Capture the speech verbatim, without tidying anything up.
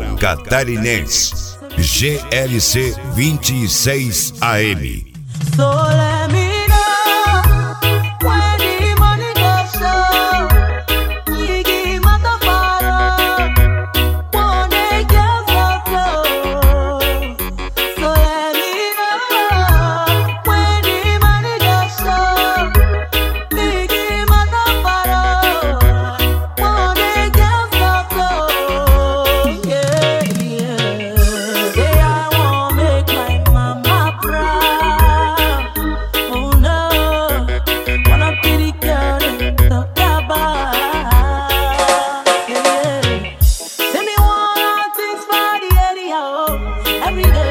catarinense. G L C vinte e seis A M. So let me know when the money goes show. Yigi matafaro, one day girls go flow. So let me know when the money goes show. Yigi matafaro, one day girls go flow. Yeah, yeah. Say I wanna make my mama proud. Oh no, wanna be the girl they talk about. Yeah, yeah. Say me want things for the area, oh. Every day